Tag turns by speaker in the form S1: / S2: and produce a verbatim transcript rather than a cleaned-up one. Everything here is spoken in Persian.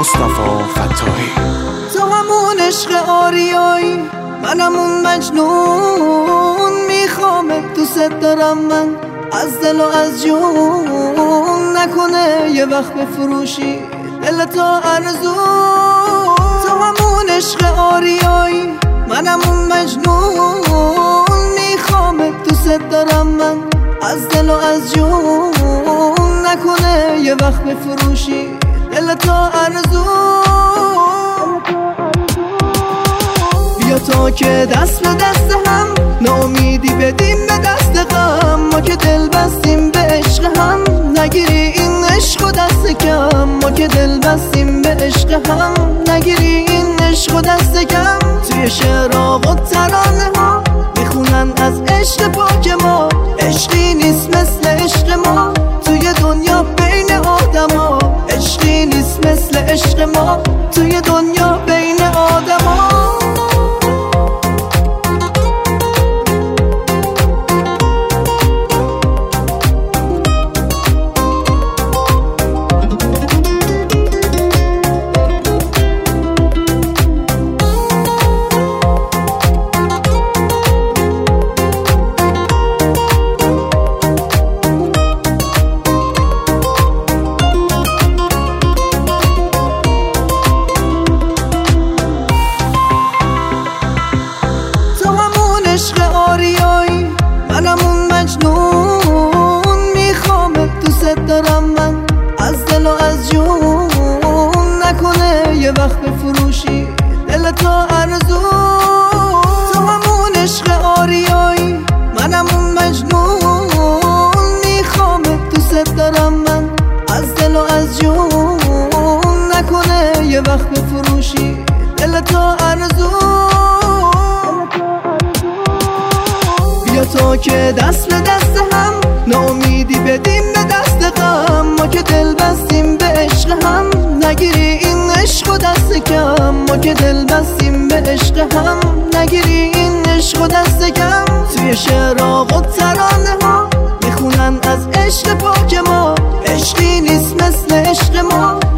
S1: مصطفی فتاحی.
S2: تو همون عشق آریایی، منم اون مجنون، میخوامت دوست دارم من از دل و از جون، نکنه یه وقت بفروشی دل تا ارزون. تو همون عشق آریایی، منم اون مجنون، میخوامت دوست دارم من از دل و از جون، نکنه یه وقت بفروشی دل تا ارزون. بیا تا که دست به دست هم، ناامیدی بدیم به دست غم، ما که دل بستیم به عشق هم، نگیری این عشق و دست کم. ما که دل بستیم به عشق هم، نگیری این عشق و دست کم. توی شعرها و ترانه ها میخونن از عشق پاک ما، عشقی نیست مثل عشق ما توی دنیا بین آدم ها، عشقی نیست مثل عشق ما توی دنیا بین آدم ها. عشق آریایی، منم اون مجنون، میخوامت دوست دارم من از دل و از جون، نکنه یه وقت بفروشی دل تا ارزون. تو همون عشق آریایی، منم اون مجنون، میخوامت دوست دارم من از دل و از جون، نکنه یه وقت بفروشی دل تا ارزون. بیا تا که دست به دست هم، ناامیدی بدیم به دست غم، ما که دل بستیم به عشق هم، نگیری این عشق و دست کم. ما که دل بستیم به عشق هم، نگیری این عشق و دست کم. توی شعرها و ترانه ها میخونن از عشق پاک ما، عشقی نیست مثل عشق ما